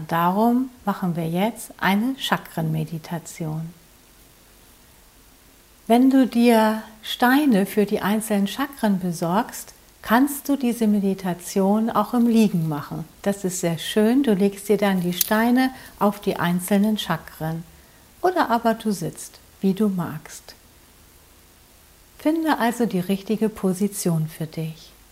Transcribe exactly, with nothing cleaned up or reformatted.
darum machen wir jetzt eine Chakrenmeditation. Wenn du dir Steine für die einzelnen Chakren besorgst, kannst du diese Meditation auch im Liegen machen. Das ist sehr schön. Du legst dir dann die Steine auf die einzelnen Chakren. Oder aber du sitzt, wie du magst. Finde also die richtige Position für dich.